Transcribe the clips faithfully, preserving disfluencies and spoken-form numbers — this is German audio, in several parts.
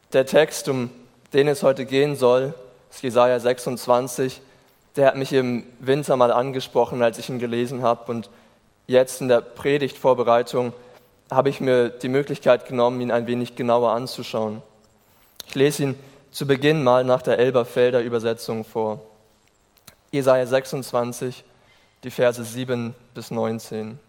Der Text, um den es heute gehen soll, ist Jesaja sechsundzwanzig. Der hat mich im Winter mal angesprochen, als ich ihn gelesen habe. Und jetzt in der Predigtvorbereitung habe ich mir die Möglichkeit genommen, ihn ein wenig genauer anzuschauen. Ich lese ihn zu Beginn mal nach der Elberfelder Übersetzung vor. Jesaja sechsundzwanzig, die Verse sieben bis neunzehn.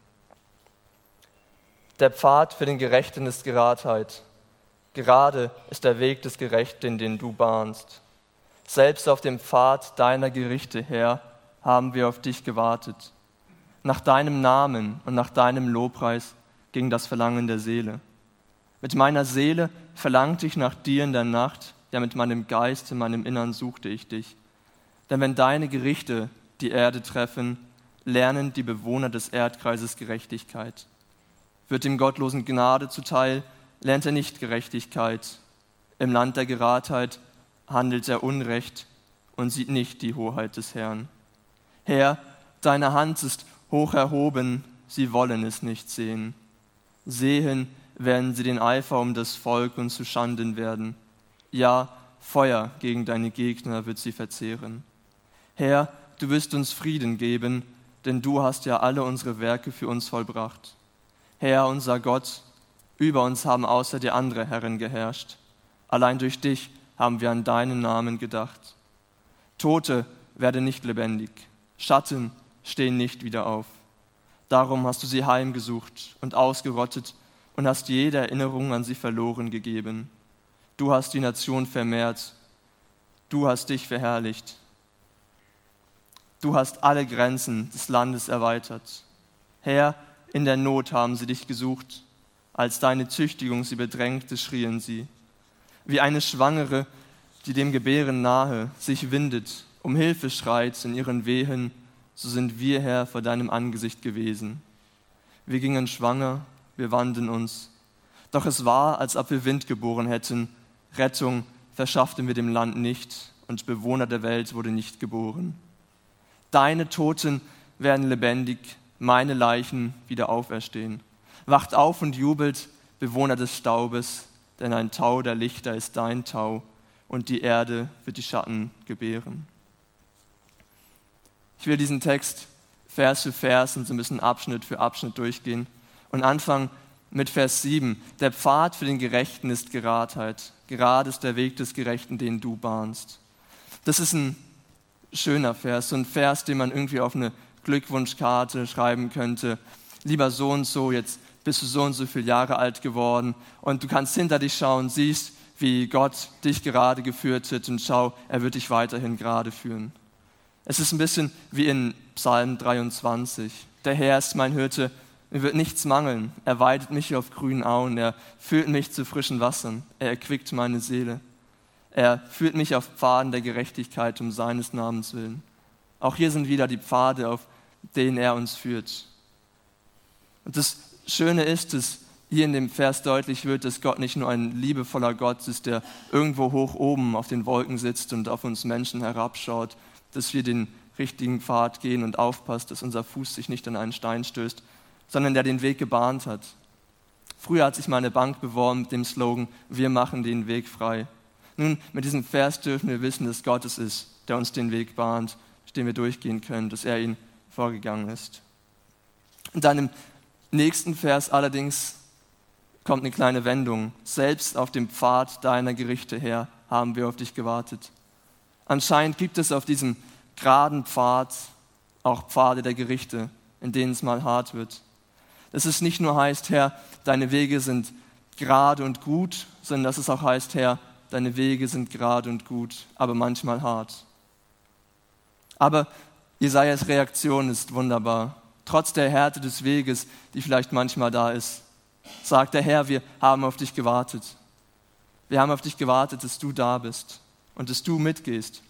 Der Pfad für den Gerechten ist Geradheit. Gerade ist der Weg des Gerechten, den du bahnst. Selbst auf dem Pfad deiner Gerichte, Herr, haben wir auf dich gewartet. Nach deinem Namen und nach deinem Lobpreis ging das Verlangen der Seele. Mit meiner Seele verlangte ich nach dir in der Nacht, ja mit meinem Geist in meinem Innern suchte ich dich. Denn wenn deine Gerichte die Erde treffen, lernen die Bewohner des Erdkreises Gerechtigkeit. Wird dem Gottlosen Gnade zuteil, lernt er nicht Gerechtigkeit. Im Land der Geradheit handelt er Unrecht und sieht nicht die Hoheit des Herrn. Herr, deine Hand ist hoch erhoben, sie wollen es nicht sehen. Sehen werden sie den Eifer um das Volk und zu Schanden werden. Ja, Feuer gegen deine Gegner wird sie verzehren. Herr, du wirst uns Frieden geben, denn du hast ja alle unsere Werke für uns vollbracht. Herr, unser Gott, über uns haben außer dir andere Herren geherrscht. Allein durch dich haben wir an deinen Namen gedacht. Tote werden nicht lebendig, Schatten stehen nicht wieder auf. Darum hast du sie heimgesucht und ausgerottet und hast jede Erinnerung an sie verloren gegeben. Du hast die Nation vermehrt, du hast dich verherrlicht. Du hast alle Grenzen des Landes erweitert. Herr, in der Not haben sie dich gesucht. Als deine Züchtigung sie bedrängte, schrien sie. Wie eine Schwangere, die dem Gebären nahe sich windet, um Hilfe schreit in ihren Wehen, so sind wir, Herr, vor deinem Angesicht gewesen. Wir gingen schwanger, wir wanden uns. Doch es war, als ob wir Wind geboren hätten. Rettung verschafften wir dem Land nicht und Bewohner der Welt wurde nicht geboren. Deine Toten werden lebendig, meine Leichen wieder auferstehen. Wacht auf und jubelt, Bewohner des Staubes, denn ein Tau der Lichter ist dein Tau und die Erde wird die Schatten gebären. Ich will diesen Text Vers für Vers und so ein bisschen Abschnitt für Abschnitt durchgehen und anfangen mit Vers sieben. Der Pfad für den Gerechten ist Geradheit. Gerade ist der Weg des Gerechten, den du bahnst. Das ist ein schöner Vers, so ein Vers, den man irgendwie auf eine Glückwunschkarte schreiben könnte. Lieber so und so, jetzt bist du so und so viele Jahre alt geworden und du kannst hinter dich schauen, siehst, wie Gott dich gerade geführt hat und schau, er wird dich weiterhin gerade führen. Es ist ein bisschen wie in Psalm dreiundzwanzig. Der Herr ist mein Hirte, mir wird nichts mangeln. Er weidet mich auf grünen Auen, er führt mich zu frischen Wassern, er erquickt meine Seele. Er führt mich auf Pfaden der Gerechtigkeit um seines Namens willen. Auch hier sind wieder die Pfade, auf denen er uns führt. Und das Schöne ist, dass hier in dem Vers deutlich wird, dass Gott nicht nur ein liebevoller Gott ist, der irgendwo hoch oben auf den Wolken sitzt und auf uns Menschen herabschaut, dass wir den richtigen Pfad gehen und aufpasst, dass unser Fuß sich nicht an einen Stein stößt, sondern der den Weg gebahnt hat. Früher hat sich mal eine Bank beworben mit dem Slogan, wir machen den Weg frei. Nun, mit diesem Vers dürfen wir wissen, dass Gott es ist, der uns den Weg bahnt, den wir durchgehen können, dass er ihn vorgegangen ist. Und dann im nächsten Vers allerdings kommt eine kleine Wendung. Selbst auf dem Pfad deiner Gerichte, Herr, haben wir auf dich gewartet. Anscheinend gibt es auf diesem geraden Pfad auch Pfade der Gerichte, in denen es mal hart wird. Dass es nicht nur heißt, Herr, deine Wege sind gerade und gut, sondern dass es auch heißt, Herr, deine Wege sind gerade und gut, aber manchmal hart. Aber Jesajas Reaktion ist wunderbar. Trotz der Härte des Weges, die vielleicht manchmal da ist, sagt der Herr, wir haben auf dich gewartet. Wir haben auf dich gewartet, dass du da bist und dass du mitgehst.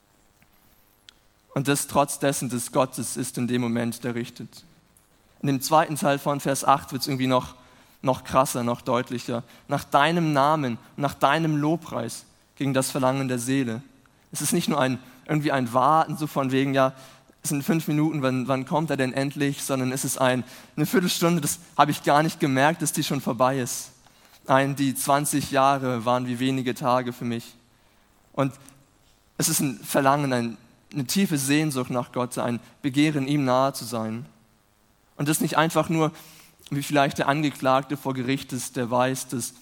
Und das trotz dessen, dass Gott es ist in dem Moment, der richtet. In dem zweiten Teil von Vers acht wird es irgendwie noch, noch krasser, noch deutlicher. Nach deinem Namen, nach deinem Lobpreis ging das Verlangen der Seele. Es ist nicht nur ein, irgendwie ein Warten, so von wegen, ja, es sind fünf Minuten, wann, wann kommt er denn endlich, sondern es ist ein, eine Viertelstunde, das habe ich gar nicht gemerkt, dass die schon vorbei ist. Ein, die zwanzig Jahre waren wie wenige Tage für mich. Und es ist ein Verlangen, ein, eine tiefe Sehnsucht nach Gott, ein Begehren, ihm nahe zu sein. Und das nicht einfach nur, wie vielleicht der Angeklagte vor Gericht ist, der weiß, dass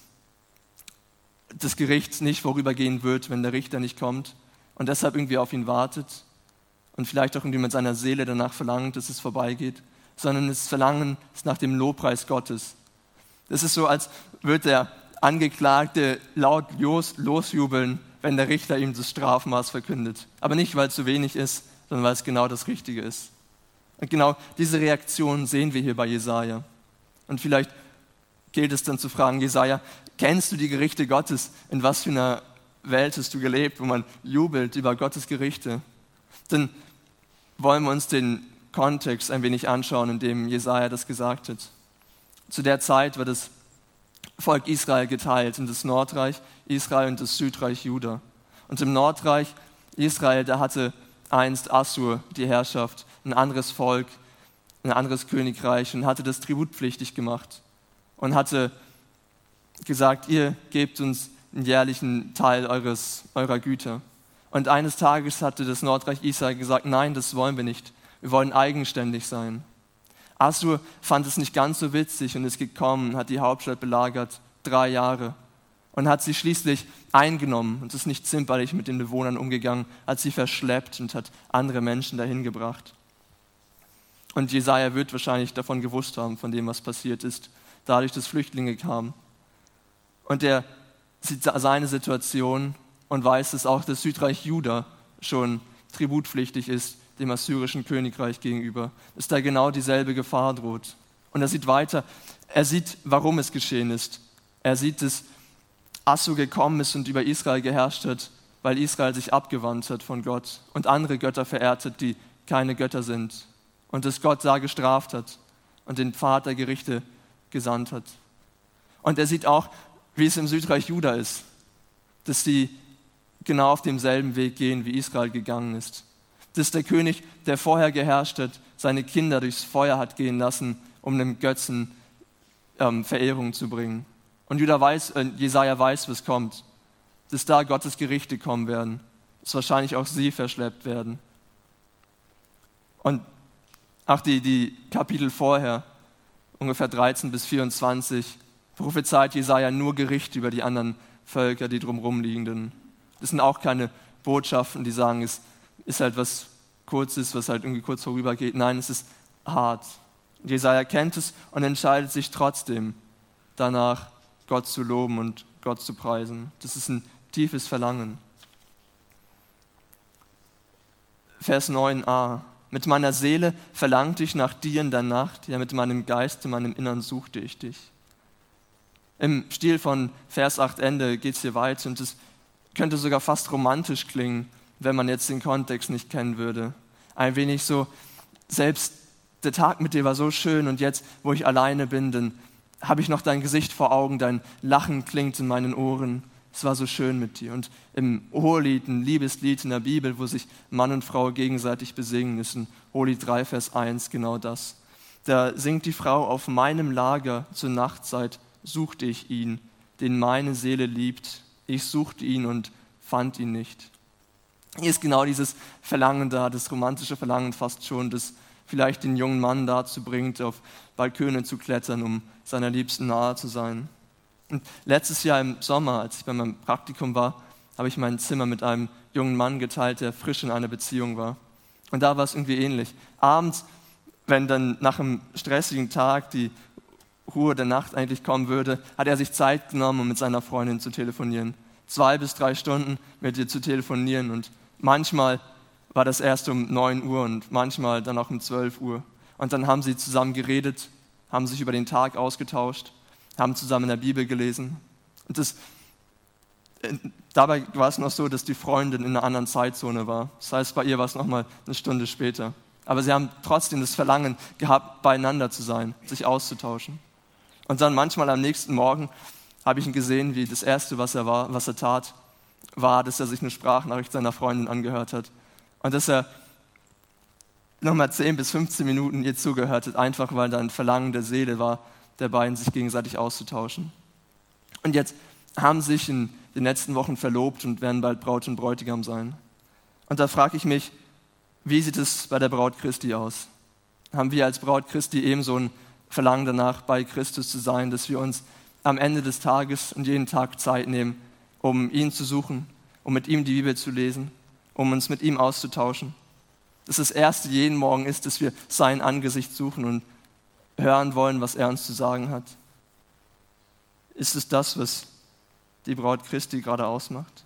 das Gericht nicht vorübergehen wird, wenn der Richter nicht kommt und deshalb irgendwie auf ihn wartet und vielleicht auch irgendwie mit seiner Seele danach verlangt, dass es vorbeigeht, sondern das Verlangen ist nach dem Lobpreis Gottes. Das ist so, als würde der Angeklagte laut los, losjubeln, wenn der Richter ihm das Strafmaß verkündet. Aber nicht, weil es zu wenig ist, sondern weil es genau das Richtige ist. Und genau diese Reaktion sehen wir hier bei Jesaja. Und vielleicht gilt es dann zu fragen, Jesaja, kennst du die Gerichte Gottes? In was für einer Welt hast du gelebt, wo man jubelt über Gottes Gerichte? Dann wollen wir uns den Kontext ein wenig anschauen, in dem Jesaja das gesagt hat. Zu der Zeit war das Volk Israel geteilt in das Nordreich Israel und das Südreich Juda. Und im Nordreich Israel, da hatte einst Assur die Herrschaft, ein anderes Volk, ein anderes Königreich und hatte das tributpflichtig gemacht und hatte gesagt, ihr gebt uns einen jährlichen Teil eures, eurer Güter. Und eines Tages hatte das Nordreich Israel gesagt, nein, das wollen wir nicht. Wir wollen eigenständig sein. Assur fand es nicht ganz so witzig und ist gekommen, hat die Hauptstadt belagert, drei Jahre. Und hat sie schließlich eingenommen und ist nicht zimperlich mit den Bewohnern umgegangen, hat sie verschleppt und hat andere Menschen dahin gebracht. Und Jesaja wird wahrscheinlich davon gewusst haben, von dem, was passiert ist, dadurch, dass Flüchtlinge kamen. Und er sieht seine Situation und weiß, dass auch das Südreich Juda schon tributpflichtig ist, dem assyrischen Königreich gegenüber, dass da genau dieselbe Gefahr droht. Und er sieht weiter, er sieht, warum es geschehen ist. Er sieht, dass Assur gekommen ist und über Israel geherrscht hat, weil Israel sich abgewandt hat von Gott und andere Götter verehrt hat, die keine Götter sind. Und dass Gott da gestraft hat und den Pfad der Gerichte gesandt hat. Und er sieht auch, wie es im Südreich Juda ist, dass sie genau auf demselben Weg gehen, wie Israel gegangen ist. Dass der König, der vorher geherrscht hat, seine Kinder durchs Feuer hat gehen lassen, um einem Götzen ähm, Verehrung zu bringen. Und Juda weiß, äh, Jesaja weiß, was kommt. Dass da Gottes Gerichte kommen werden. Dass wahrscheinlich auch sie verschleppt werden. Und auch die, die Kapitel vorher, ungefähr dreizehn bis vierundzwanzig, prophezeit Jesaja nur Gericht über die anderen Völker, die drumherum liegenden. Das sind auch keine Botschaften, die sagen, es ist halt was Kurzes, was halt irgendwie kurz vorübergeht. Nein, es ist hart. Jesaja kennt es und entscheidet sich trotzdem danach, Gott zu loben und Gott zu preisen. Das ist ein tiefes Verlangen. Vers neun a. Mit meiner Seele verlangte ich nach dir in der Nacht, ja mit meinem Geiste, meinem Innern suchte ich dich. Im Stil von Vers acht Ende geht es hier weiter und es könnte sogar fast romantisch klingen, wenn man jetzt den Kontext nicht kennen würde. Ein wenig so, selbst der Tag mit dir war so schön und jetzt, wo ich alleine bin, dann habe ich noch dein Gesicht vor Augen, dein Lachen klingt in meinen Ohren. Es war so schön mit dir. Und im Hohelied, ein Liebeslied in der Bibel, wo sich Mann und Frau gegenseitig besingen, ist in Hohelied drei, Vers eins genau das. Da singt die Frau, auf meinem Lager zur Nachtzeit suchte ich ihn, den meine Seele liebt. Ich suchte ihn und fand ihn nicht. Hier ist genau dieses Verlangen da, das romantische Verlangen fast schon, das vielleicht den jungen Mann dazu bringt, auf Balkone zu klettern, um seiner Liebsten nahe zu sein. Und letztes Jahr im Sommer, als ich bei meinem Praktikum war, habe ich mein Zimmer mit einem jungen Mann geteilt, der frisch in einer Beziehung war. Und da war es irgendwie ähnlich. Abends, wenn dann nach einem stressigen Tag die Ruhe der Nacht eigentlich kommen würde, hat er sich Zeit genommen, um mit seiner Freundin zu telefonieren. Zwei bis drei Stunden mit ihr zu telefonieren und manchmal war das erst um neun Uhr und manchmal dann auch um zwölf Uhr. Und dann haben sie zusammen geredet, haben sich über den Tag ausgetauscht, haben zusammen in der Bibel gelesen. Und das, dabei war es noch so, dass die Freundin in einer anderen Zeitzone war. Das heißt, bei ihr war es noch mal eine Stunde später. Aber sie haben trotzdem das Verlangen gehabt, beieinander zu sein, sich auszutauschen. Und dann manchmal am nächsten Morgen habe ich ihn gesehen, wie das Erste, was er war, was er tat, war, dass er sich eine Sprachnachricht seiner Freundin angehört hat. Und dass er nochmal zehn bis fünfzehn Minuten ihr zugehört hat, einfach weil da ein Verlangen der Seele war, der beiden sich gegenseitig auszutauschen. Und jetzt haben sich in den letzten Wochen verlobt und werden bald Braut und Bräutigam sein. Und da frage ich mich, wie sieht es bei der Braut Christi aus? Haben wir als Braut Christi ebenso ein Verlangen danach, bei Christus zu sein, dass wir uns am Ende des Tages und jeden Tag Zeit nehmen, um ihn zu suchen, um mit ihm die Bibel zu lesen, um uns mit ihm auszutauschen? Dass das Erste jeden Morgen ist, dass wir sein Angesicht suchen und hören wollen, was er uns zu sagen hat. Ist es das, was die Braut Christi gerade ausmacht?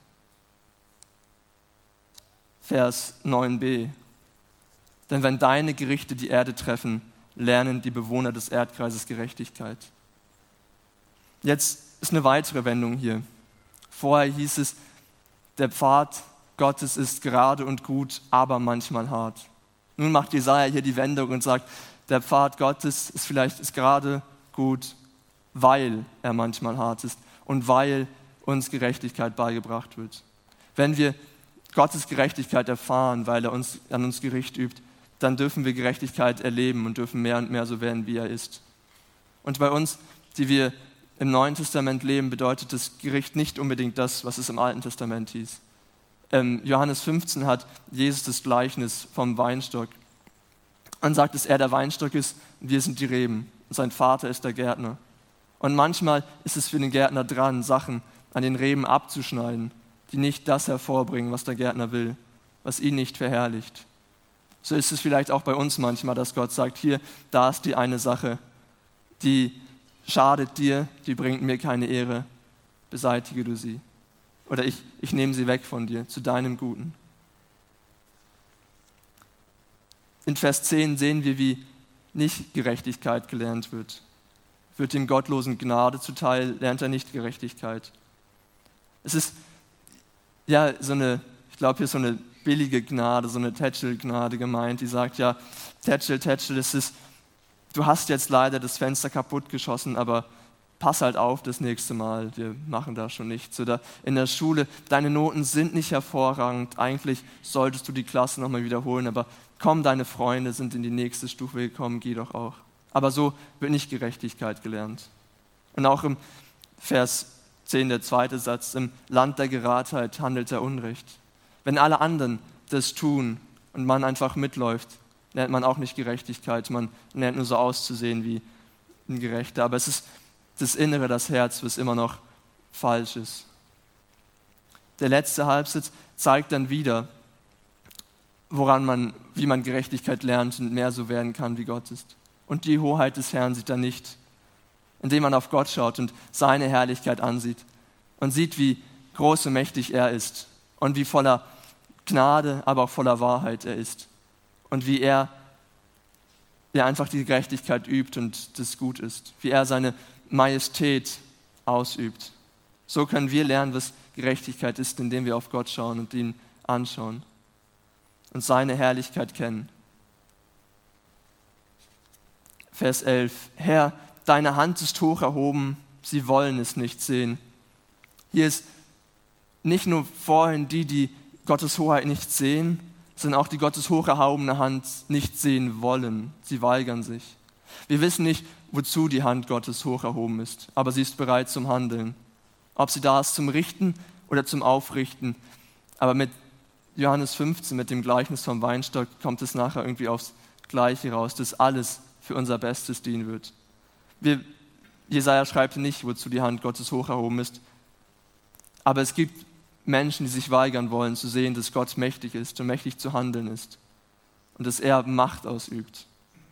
Vers neun b. Denn wenn deine Gerichte die Erde treffen, lernen die Bewohner des Erdkreises Gerechtigkeit. Jetzt ist eine weitere Wendung hier. Vorher hieß es, der Pfad Gottes ist gerade und gut, aber manchmal hart. Nun macht Jesaja hier die Wendung und sagt, der Pfad Gottes ist vielleicht ist gerade gut, weil er manchmal hart ist und weil uns Gerechtigkeit beigebracht wird. Wenn wir Gottes Gerechtigkeit erfahren, weil er uns, an uns Gericht übt, dann dürfen wir Gerechtigkeit erleben und dürfen mehr und mehr so werden, wie er ist. Und bei uns, die wir im Neuen Testament leben, bedeutet das Gericht nicht unbedingt das, was es im Alten Testament hieß. Ähm, Johannes fünfzehn hat Jesus das Gleichnis vom Weinstock und sagt, dass er der Weinstock ist und wir sind die Reben und sein Vater ist der Gärtner. Und manchmal ist es für den Gärtner dran, Sachen an den Reben abzuschneiden, die nicht das hervorbringen, was der Gärtner will, was ihn nicht verherrlicht. So ist es vielleicht auch bei uns manchmal, dass Gott sagt, hier, da ist die eine Sache, die schadet dir, die bringt mir keine Ehre, beseitige du sie. Oder ich, ich nehme sie weg von dir, zu deinem Guten. In Vers zehn sehen wir, wie nicht Gerechtigkeit gelernt wird. Wird dem Gottlosen Gnade zuteil, lernt er nicht Gerechtigkeit. Es ist ja so eine, ich glaube hier ist so eine billige Gnade, so eine Tätschel-Gnade gemeint, die sagt, ja, Tätschel, Tätschel, es ist, du hast jetzt leider das Fenster kaputt geschossen, aber pass halt auf das nächste Mal, wir machen da schon nichts. Oder in der Schule, deine Noten sind nicht hervorragend, eigentlich solltest du die Klasse nochmal wiederholen, aber komm, deine Freunde sind in die nächste Stufe gekommen, geh doch auch. Aber so wird nicht Gerechtigkeit gelernt. Und auch im Vers zehn, der zweite Satz, im Land der Geradheit handelt er Unrecht. Wenn alle anderen das tun und man einfach mitläuft, lernt man auch nicht Gerechtigkeit, man lernt nur so auszusehen wie ein Gerechter. Aber es ist das Innere, das Herz, was immer noch falsch ist. Der letzte Halbsatz zeigt dann wieder, woran man, wie man Gerechtigkeit lernt und mehr so werden kann, wie Gott ist. Und die Hoheit des Herrn sieht er nicht, indem man auf Gott schaut und seine Herrlichkeit ansieht und sieht, wie groß und mächtig er ist und wie voller Gnade, aber auch voller Wahrheit er ist und wie er ja einfach die Gerechtigkeit übt und das gut ist, wie er seine Majestät ausübt. So können wir lernen, was Gerechtigkeit ist, indem wir auf Gott schauen und ihn anschauen und seine Herrlichkeit kennen. Vers elf. Herr, deine Hand ist hoch erhoben, sie wollen es nicht sehen. Hier ist nicht nur vorhin die, die Gottes Hoheit nicht sehen, sondern auch die Gottes hoch erhobene Hand nicht sehen wollen. Sie weigern sich. Wir wissen nicht, wozu die Hand Gottes hoch erhoben ist, aber sie ist bereit zum Handeln. Ob sie da ist zum Richten oder zum Aufrichten. Aber mit Johannes fünfzehn, mit dem Gleichnis vom Weinstock, kommt es nachher irgendwie aufs Gleiche raus, dass alles für unser Bestes dienen wird. Wir, Jesaja schreibt nicht, wozu die Hand Gottes hoch erhoben ist, aber es gibt Menschen, die sich weigern wollen, zu sehen, dass Gott mächtig ist und mächtig zu handeln ist und dass er Macht ausübt.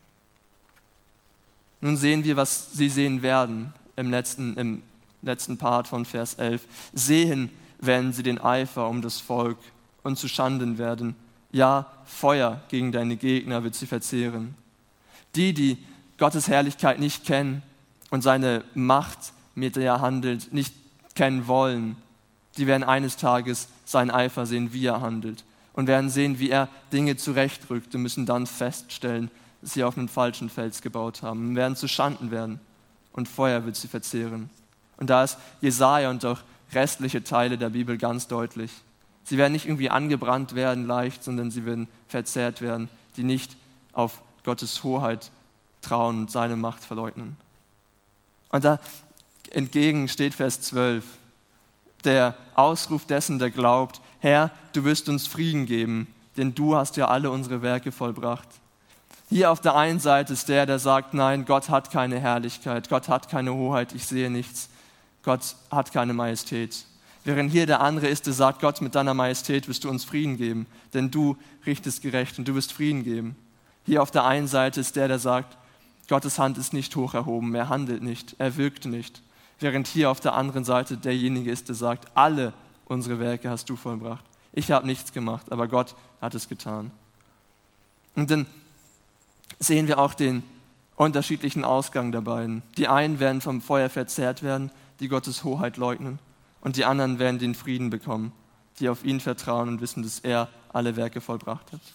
Nun sehen wir, was sie sehen werden im letzten, im letzten Part von Vers elf. Sehen werden sie den Eifer um das Volk und zu Schanden werden. Ja, Feuer gegen deine Gegner wird sie verzehren. Die, die Gottes Herrlichkeit nicht kennen und seine Macht, mit der er handelt, nicht kennen wollen, die werden eines Tages seinen Eifer sehen, wie er handelt und werden sehen, wie er Dinge zurechtrückt und müssen dann feststellen, dass sie auf einen falschen Fels gebaut haben und werden zu Schanden werden und Feuer wird sie verzehren. Und da ist Jesaja und auch restliche Teile der Bibel ganz deutlich. Sie werden nicht irgendwie angebrannt werden leicht, sondern sie werden verzehrt werden, die nicht auf Gottes Hoheit trauen und seine Macht verleugnen. Und da entgegen steht Vers zwölf. Der Ausruf dessen, der glaubt, Herr, du wirst uns Frieden geben, denn du hast ja alle unsere Werke vollbracht. Hier auf der einen Seite ist der, der sagt, nein, Gott hat keine Herrlichkeit, Gott hat keine Hoheit, ich sehe nichts, Gott hat keine Majestät. Während hier der andere ist, der sagt, Gott, mit deiner Majestät wirst du uns Frieden geben, denn du richtest gerecht und du wirst Frieden geben. Hier auf der einen Seite ist der, der sagt, Gottes Hand ist nicht hoch erhoben, er handelt nicht, er wirkt nicht. Während hier auf der anderen Seite derjenige ist, der sagt, alle unsere Werke hast du vollbracht. Ich habe nichts gemacht, aber Gott hat es getan. Und dann sehen wir auch den unterschiedlichen Ausgang der beiden. Die einen werden vom Feuer verzehrt werden, die Gottes Hoheit leugnen, und die anderen werden den Frieden bekommen, die auf ihn vertrauen und wissen, dass er alle Werke vollbracht hat.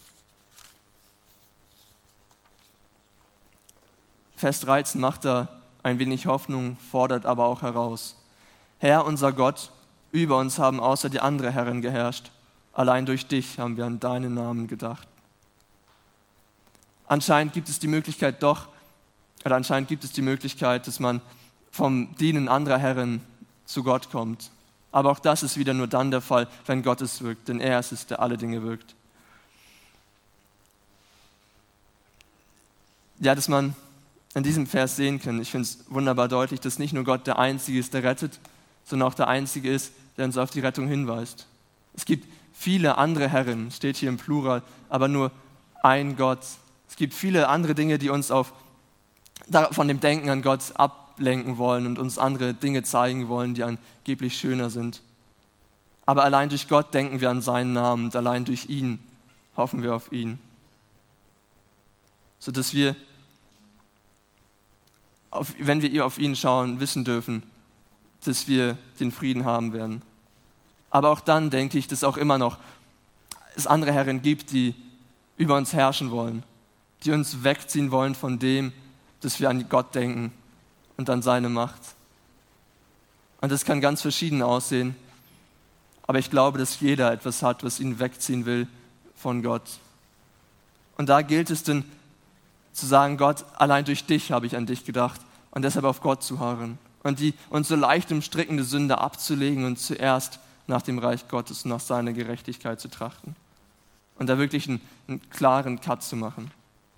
Vers dreizehn macht da ein wenig Hoffnung, fordert aber auch heraus. Herr, unser Gott, über uns haben außer die anderen Herren geherrscht. Allein durch dich haben wir an deinen Namen gedacht. Anscheinend gibt es die Möglichkeit doch, oder anscheinend gibt es die Möglichkeit, dass man vom Dienen anderer Herren zu Gott kommt. Aber auch das ist wieder nur dann der Fall, wenn Gott es wirkt, denn er ist es, der alle Dinge wirkt. Ja, dass man in diesem Vers sehen kann, ich finde es wunderbar deutlich, dass nicht nur Gott der Einzige ist, der rettet, sondern auch der Einzige ist, der uns auf die Rettung hinweist. Es gibt viele andere Herren, steht hier im Plural, aber nur ein Gott. Es gibt viele andere Dinge, die uns auf, von dem Denken an Gott ablenken wollen und uns andere Dinge zeigen wollen, die angeblich schöner sind. Aber allein durch Gott denken wir an seinen Namen und allein durch ihn hoffen wir auf ihn. Sodass wir, auf, wenn wir auf ihn schauen, wissen dürfen, dass wir den Frieden haben werden. Aber auch dann denke ich, dass auch immer noch es andere Herren gibt, die über uns herrschen wollen, die uns wegziehen wollen von dem, dass wir an Gott denken und an seine Macht. Und das kann ganz verschieden aussehen, aber ich glaube, dass jeder etwas hat, was ihn wegziehen will von Gott. Und da gilt es dann zu sagen, Gott, allein durch dich habe ich an dich gedacht und deshalb auf Gott zu harren und die uns so leicht umstrickende Sünde abzulegen und zuerst nach dem Reich Gottes und nach seiner Gerechtigkeit zu trachten und da wirklich einen, einen klaren Cut zu machen.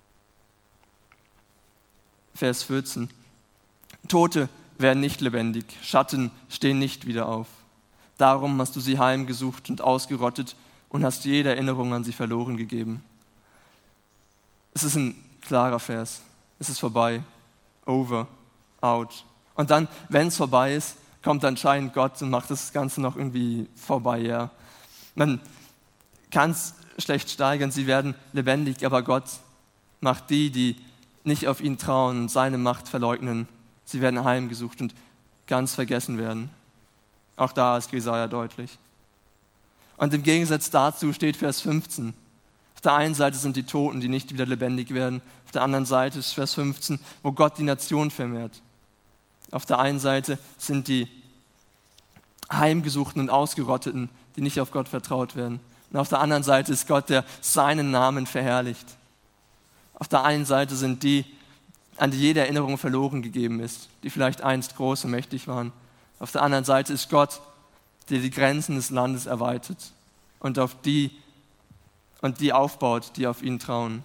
Vers vierzehn. Tote werden nicht lebendig, Schatten stehen nicht wieder auf. Darum hast du sie heimgesucht und ausgerottet und hast jede Erinnerung an sie verloren gegeben. Es ist ein klarer Vers. Es ist vorbei. Over. Out. Und dann, wenn es vorbei ist, kommt anscheinend Gott und macht das Ganze noch irgendwie vorbei. Ja. Man kann es schlecht steigern, sie werden lebendig, aber Gott macht die, die nicht auf ihn trauen und seine Macht verleugnen, sie werden heimgesucht und ganz vergessen werden. Auch da ist Jesaja deutlich. Und im Gegensatz dazu steht Vers fünfzehn. Auf der einen Seite sind die Toten, die nicht wieder lebendig werden. Auf der anderen Seite ist Vers fünfzehn, wo Gott die Nation vermehrt. Auf der einen Seite sind die Heimgesuchten und Ausgerotteten, die nicht auf Gott vertraut werden. Und auf der anderen Seite ist Gott, der seinen Namen verherrlicht. Auf der einen Seite sind die, an die jede Erinnerung verloren gegeben ist, die vielleicht einst groß und mächtig waren. Auf der anderen Seite ist Gott, der die Grenzen des Landes erweitert und auf die und die aufbaut, die auf ihn trauen.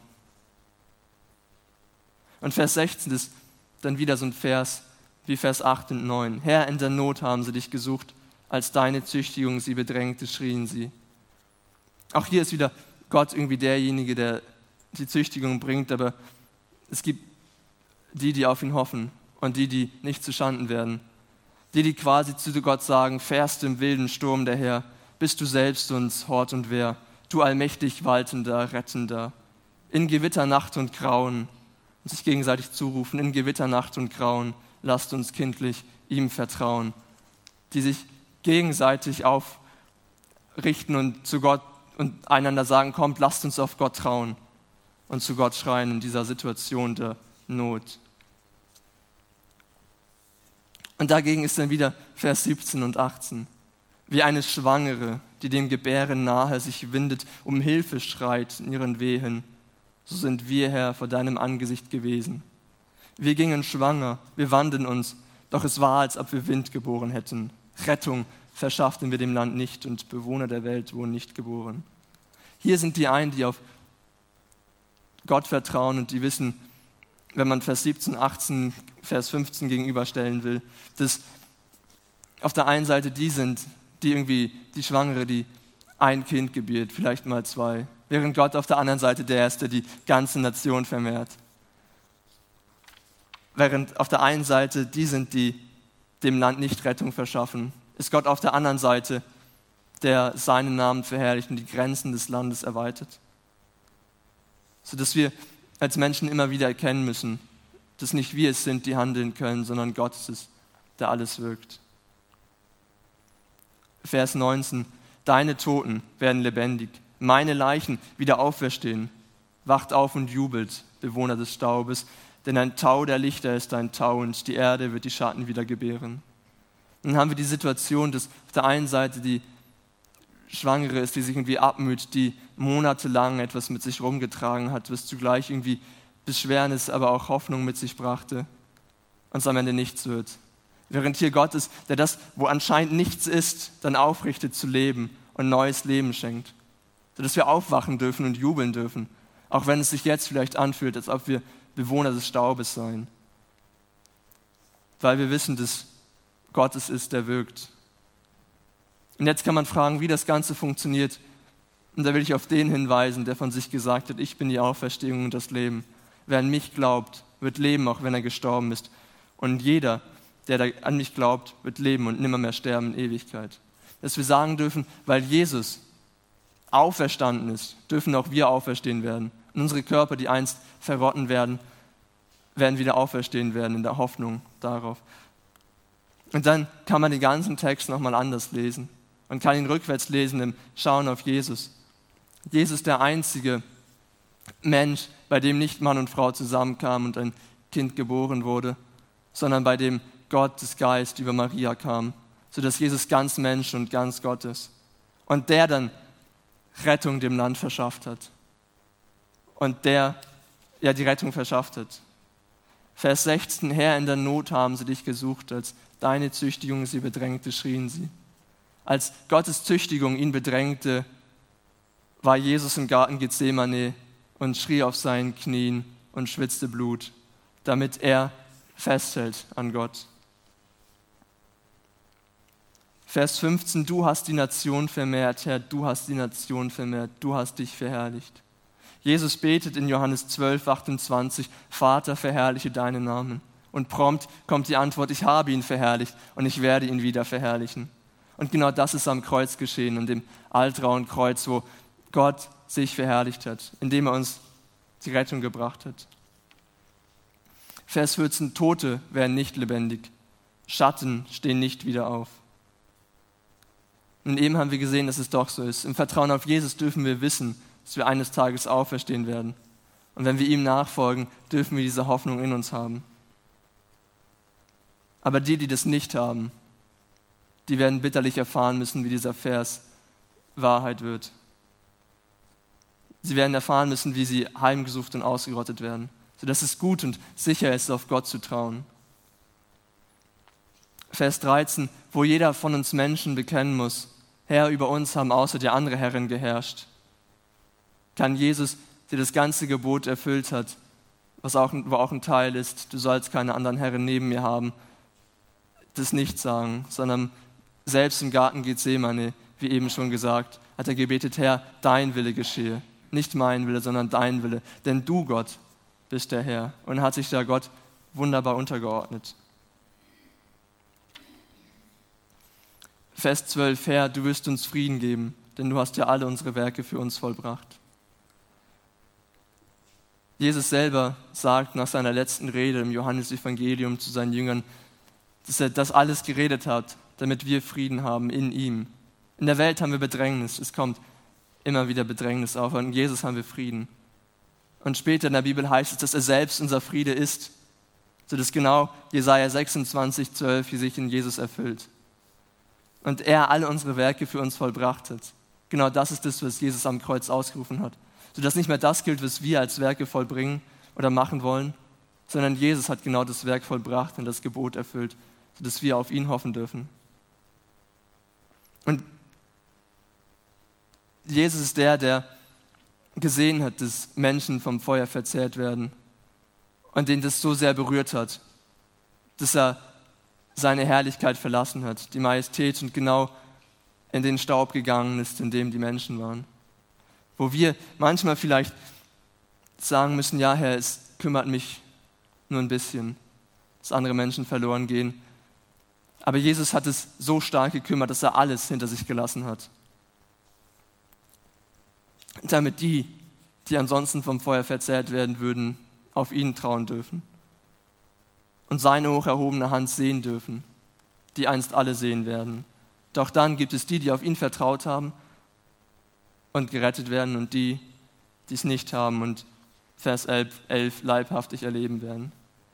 Und Vers sechzehn ist dann wieder so ein Vers wie Vers acht und neun. Herr, in der Not haben sie dich gesucht, als deine Züchtigung sie bedrängte, schrien sie. Auch hier ist wieder Gott irgendwie derjenige, der die Züchtigung bringt, aber es gibt die, die auf ihn hoffen und die, die nicht zuschanden werden. Die, die quasi zu Gott sagen, fährst im wilden Sturm der Herr, bist du selbst uns Hort und Wehr, du allmächtig waltender, rettender. In Gewitternacht und Grauen, und sich gegenseitig zurufen, in Gewitternacht und Grauen, lasst uns kindlich ihm vertrauen. Die sich gegenseitig aufrichten und zu Gott und einander sagen, kommt, lasst uns auf Gott trauen und zu Gott schreien in dieser Situation der Not. Und dagegen ist dann wieder Vers siebzehn und achtzehn. Wie eine Schwangere, die dem Gebären nahe sich windet, um Hilfe schreit in ihren Wehen, so sind wir, Herr, vor deinem Angesicht gewesen. Wir gingen schwanger, wir wanden uns, Doch es war, als ob wir Wind geboren hätten. Rettung verschafften wir dem Land nicht und Bewohner der Welt wurden nicht geboren. Hier sind die einen, die auf Gott vertrauen und die wissen, wenn man Vers siebzehn, achtzehn, Vers fünfzehn gegenüberstellen will, dass auf der einen Seite die sind, die irgendwie die Schwangere, die ein Kind gebiert, vielleicht mal zwei, während Gott auf der anderen Seite der ist, der die ganze Nation vermehrt. Während auf der einen Seite die sind, die dem Land nicht Rettung verschaffen, ist Gott auf der anderen Seite, der seinen Namen verherrlicht und die Grenzen des Landes erweitert. Sodass wir als Menschen immer wieder erkennen müssen, dass nicht wir es sind, die handeln können, sondern Gott ist es, der alles wirkt. Vers neunzehn, deine Toten werden lebendig, meine Leichen wieder auferstehen. Wacht auf und jubelt, Bewohner des Staubes, denn ein Tau der Lichter ist ein Tau und die Erde wird die Schatten wieder gebären. Dann haben wir die Situation, dass auf der einen Seite die Schwangere ist, die sich irgendwie abmüht, die monatelang etwas mit sich rumgetragen hat, was zugleich irgendwie Beschwernis, aber auch Hoffnung mit sich brachte und es am Ende nichts wird. Während hier Gott ist, der das, wo anscheinend nichts ist, dann aufrichtet zu leben und neues Leben schenkt. Sodass wir aufwachen dürfen und jubeln dürfen, auch wenn es sich jetzt vielleicht anfühlt, als ob wir Bewohner des Staubes seien. Weil wir wissen, dass Gott es ist, der wirkt. Und jetzt kann man fragen, wie das Ganze funktioniert. Und da will ich auf den hinweisen, der von sich gesagt hat, ich bin die Auferstehung und das Leben. Wer an mich glaubt, wird leben, auch wenn er gestorben ist. Und jeder, der an mich glaubt, wird leben und nimmermehr sterben in Ewigkeit. Dass wir sagen dürfen, weil Jesus auferstanden ist, dürfen auch wir auferstehen werden. Und unsere Körper, die einst verrotten werden, werden wieder auferstehen werden in der Hoffnung darauf. Und dann kann man den ganzen Text nochmal anders lesen und kann ihn rückwärts lesen im Schauen auf Jesus. Jesus, der einzige Mensch, bei dem nicht Mann und Frau zusammenkamen und ein Kind geboren wurde, sondern bei dem Gottes Geist über Maria kam, sodass Jesus ganz Mensch und ganz Gott ist. Und der dann Rettung dem Land verschafft hat. Und der ja die Rettung verschafft hat. Vers sechzehn, Herr, in der Not haben sie dich gesucht, als deine Züchtigung sie bedrängte, schrien sie. Als Gottes Züchtigung ihn bedrängte, war Jesus im Garten Gethsemane und schrie auf seinen Knien und schwitzte Blut, damit er festhält an Gott. Vers fünfzehn, du hast die Nation vermehrt, Herr, du hast die Nation vermehrt, du hast dich verherrlicht. Jesus betet in Johannes zwölf, achtundzwanzig, Vater, verherrliche deinen Namen. Und prompt kommt die Antwort, ich habe ihn verherrlicht und ich werde ihn wieder verherrlichen. Und genau das ist am Kreuz geschehen, an dem altrauen Kreuz, wo Gott sich verherrlicht hat, indem er uns die Rettung gebracht hat. Vers vierzehn, Tote werden nicht lebendig, Schatten stehen nicht wieder auf. Und eben haben wir gesehen, dass es doch so ist. Im Vertrauen auf Jesus dürfen wir wissen, dass wir eines Tages auferstehen werden. Und wenn wir ihm nachfolgen, dürfen wir diese Hoffnung in uns haben. Aber die, die das nicht haben, die werden bitterlich erfahren müssen, wie dieser Vers Wahrheit wird. Sie werden erfahren müssen, wie sie heimgesucht und ausgerottet werden, sodass es gut und sicher ist, auf Gott zu trauen. Vers dreizehn, wo jeder von uns Menschen bekennen muss, Herr, über uns haben außer dir andere Herren geherrscht. Kann Jesus, der das ganze Gebot erfüllt hat, was auch, wo auch ein Teil ist, du sollst keine anderen Herren neben mir haben, das nicht sagen, sondern selbst im Garten Gethsemane, wie eben schon gesagt, hat er gebetet, Herr, dein Wille geschehe. Nicht mein Wille, sondern dein Wille. Denn du, Gott, bist der Herr. Und hat sich da Gott wunderbar untergeordnet. Vers zwölf, Herr, du wirst uns Frieden geben, denn du hast ja alle unsere Werke für uns vollbracht. Jesus selber sagt nach seiner letzten Rede im Johannesevangelium zu seinen Jüngern, dass er das alles geredet hat, damit wir Frieden haben in ihm. In der Welt haben wir Bedrängnis, es kommt immer wieder Bedrängnis auf, und in Jesus haben wir Frieden. Und später in der Bibel heißt es, dass er selbst unser Friede ist, sodass genau Jesaja sechsundzwanzig, zwölf hier sich in Jesus erfüllt. Und er alle unsere Werke für uns vollbracht hat. Genau das ist das, was Jesus am Kreuz ausgerufen hat. Sodass nicht mehr das gilt, was wir als Werke vollbringen oder machen wollen, sondern Jesus hat genau das Werk vollbracht und das Gebot erfüllt, sodass wir auf ihn hoffen dürfen. Und Jesus ist der, der gesehen hat, dass Menschen vom Feuer verzehrt werden und den das so sehr berührt hat, dass er seine Herrlichkeit verlassen hat, die Majestät, und genau in den Staub gegangen ist, in dem die Menschen waren. Wo wir manchmal vielleicht sagen müssen, ja Herr, es kümmert mich nur ein bisschen, dass andere Menschen verloren gehen. Aber Jesus hat es so stark gekümmert, dass er alles hinter sich gelassen hat. Damit die, die ansonsten vom Feuer verzehrt werden würden, auf ihn trauen dürfen und seine hoch erhobene Hand sehen dürfen, die einst alle sehen werden. Doch dann gibt es die, die auf ihn vertraut haben und gerettet werden, und die, die es nicht haben und Vers elf, elf leibhaftig erleben werden.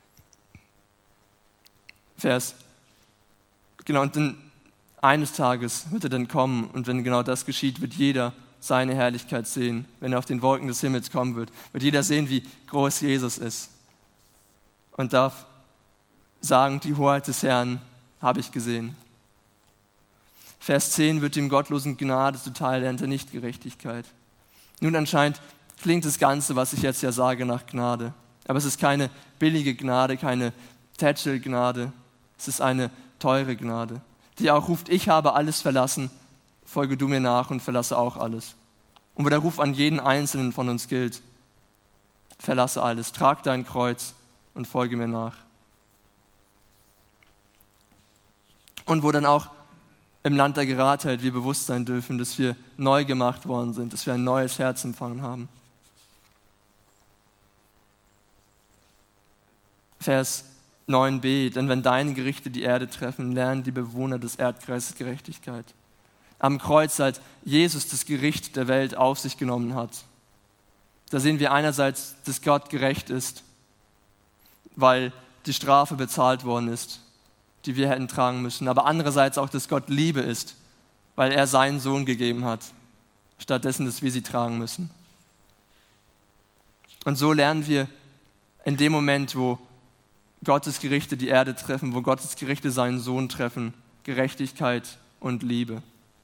Vers, genau, und dann eines Tages wird er dann kommen, und wenn genau das geschieht, wird jeder seine Herrlichkeit sehen. Wenn er auf den Wolken des Himmels kommen wird, wird jeder sehen, wie groß Jesus ist, und darf sagen, die Hoheit des Herrn habe ich gesehen. Vers zehn, wird dem Gottlosen Gnade zuteil, lernt er nicht Gerechtigkeit. Nun anscheinend klingt das Ganze, was ich jetzt ja sage, nach Gnade. Aber es ist keine billige Gnade, keine Tätschelgnade. Es ist eine teure Gnade, die auch ruft, ich habe alles verlassen, folge du mir nach und verlasse auch alles. Und wo der Ruf an jeden Einzelnen von uns gilt, verlasse alles, trag dein Kreuz und folge mir nach. Und wo dann auch im Land der Geradheit wir bewusst sein dürfen, dass wir neu gemacht worden sind, dass wir ein neues Herz empfangen haben. Vers neun b, denn wenn deine Gerichte die Erde treffen, lernen die Bewohner des Erdkreises Gerechtigkeit. Am Kreuz, als Jesus das Gericht der Welt auf sich genommen hat, da sehen wir einerseits, dass Gott gerecht ist, weil die Strafe bezahlt worden ist, die wir hätten tragen müssen, aber andererseits auch, dass Gott Liebe ist, weil er seinen Sohn gegeben hat, stattdessen, dass wir sie tragen müssen. Und so lernen wir in dem Moment, wo Gottes Gerichte die Erde treffen, wo Gottes Gerichte seinen Sohn treffen, Gerechtigkeit und Liebe.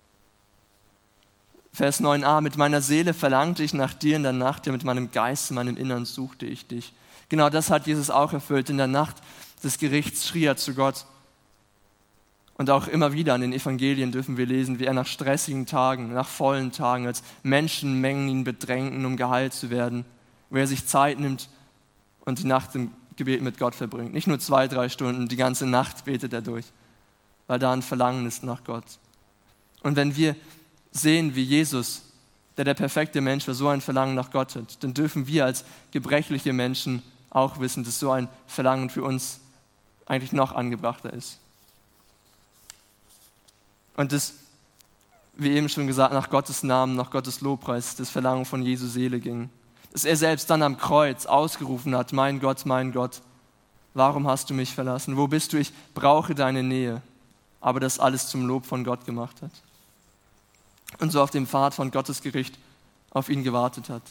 Vers neun a, mit meiner Seele verlangte ich nach dir in der Nacht, ja mit meinem Geist, in meinem Innern suchte ich dich. Genau das hat Jesus auch erfüllt. In der Nacht des Gerichts schrie er zu Gott. Und auch immer wieder an den Evangelien dürfen wir lesen, wie er nach stressigen Tagen, nach vollen Tagen, als Menschenmengen ihn bedrängten, um geheilt zu werden, wo er sich Zeit nimmt und die Nacht im Gebet mit Gott verbringt. Nicht nur zwei, drei Stunden, die ganze Nacht betet er durch, weil da ein Verlangen ist nach Gott. Und wenn wir sehen, wie Jesus, der der perfekte Mensch war, so ein Verlangen nach Gott hat, dann dürfen wir als gebrechliche Menschen auch wissen, dass so ein Verlangen für uns eigentlich noch angebrachter ist. Und das, wie eben schon gesagt, nach Gottes Namen, nach Gottes Lobpreis, das Verlangen von Jesu Seele ging. Dass er selbst dann am Kreuz ausgerufen hat, mein Gott, mein Gott, warum hast du mich verlassen? Wo bist du? Ich brauche deine Nähe. Aber das alles zum Lob von Gott gemacht hat. Und so auf dem Pfad von Gottes Gericht auf ihn gewartet hat.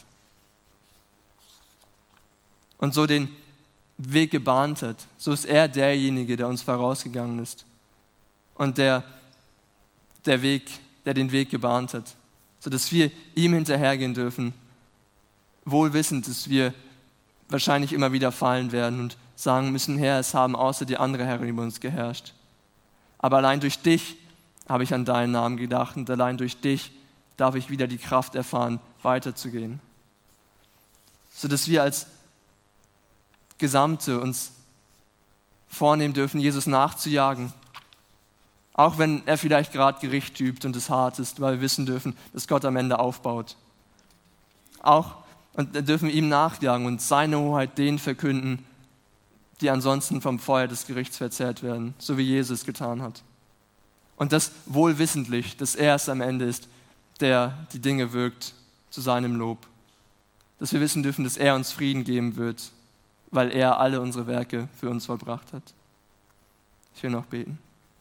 Und so den Weg gebahnt hat. So ist er derjenige, der uns vorausgegangen ist. Und der, der Weg, der den Weg gebahnt hat. Sodass wir ihm hinterhergehen dürfen, wohl wissend, dass wir wahrscheinlich immer wieder fallen werden und sagen müssen, Herr, es haben außer dir andere Herren über uns geherrscht. Aber allein durch dich habe ich an deinen Namen gedacht und allein durch dich darf ich wieder die Kraft erfahren, weiterzugehen. Sodass wir als Gesamte uns vornehmen dürfen, Jesus nachzujagen. Auch wenn er vielleicht gerade Gericht übt und es hart ist, weil wir wissen dürfen, dass Gott am Ende aufbaut. Auch und dürfen ihm nachjagen und seine Hoheit denen verkünden, die ansonsten vom Feuer des Gerichts verzehrt werden, so wie Jesus getan hat. Und das wohl wissentlich, dass er es am Ende ist, der die Dinge wirkt zu seinem Lob. Dass wir wissen dürfen, dass er uns Frieden geben wird, weil er alle unsere Werke für uns vollbracht hat. Ich will noch beten.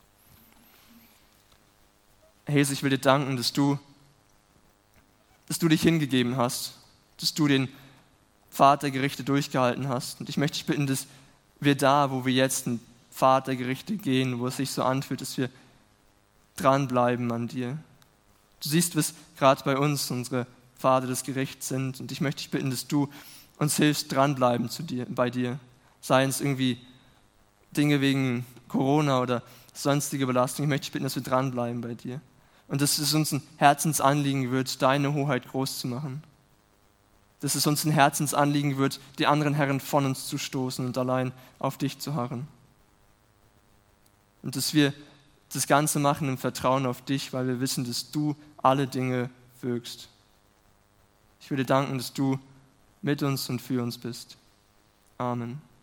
Jesus, ich will dir danken, dass du, dass du dich hingegeben hast, dass du den Pfad der Gerichte durchgehalten hast. Und ich möchte dich bitten, dass wir da, wo wir jetzt Pfad der Gerichte gehen, wo es sich so anfühlt, dass wir dranbleiben an dir. Du siehst, was gerade bei uns unsere Pfade des Gerichts sind. Und ich möchte dich bitten, dass du uns hilfst, dranbleiben zu dir, bei dir. Seien es irgendwie Dinge wegen Corona oder sonstige Belastung. Ich möchte dich bitten, dass wir dranbleiben bei dir. Und dass es uns ein Herzensanliegen wird, deine Hoheit groß zu machen. Dass es uns ein Herzensanliegen wird, die anderen Herren von uns zu stoßen und allein auf dich zu harren. Und dass wir das Ganze machen im Vertrauen auf dich, weil wir wissen, dass du alle Dinge wirkst. Ich will dir danken, dass du mit uns und für uns bist. Amen.